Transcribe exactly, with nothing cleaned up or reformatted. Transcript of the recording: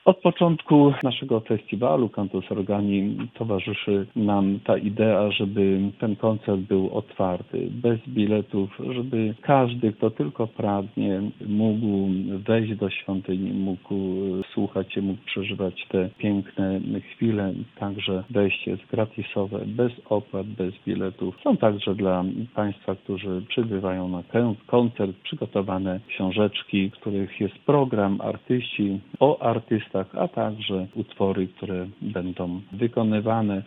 Od początku naszego festiwalu Cantus Organi towarzyszy nam ta idea, żeby ten koncert był otwarty, bez biletów, żeby każdy, kto tylko pragnie, mógł wejść do świątyni, mógł słuchać się, mógł przeżywać te piękne chwile. Także wejście jest gratisowe, bez opłat, bez biletów. Są także dla Państwa, którzy przybywają na ten koncert, przygotowane książeczki, w których jest program, artyści, o artystach, a także utwory, które będą wykonywane.